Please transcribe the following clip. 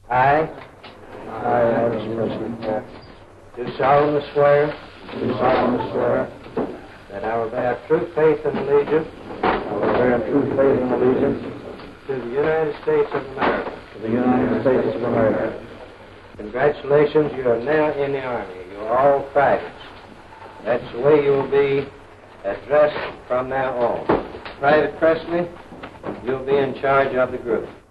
I Elvis Presley, do solemnly swear do solemnly swear that I will bear true faith and allegiance I will bear true faith and allegiance to the United States of America. to the United States of America. Congratulations, you are now in the Army. You are all privates. That's the way you will be addressed from now on. Private Presley, you'll be in charge of the group.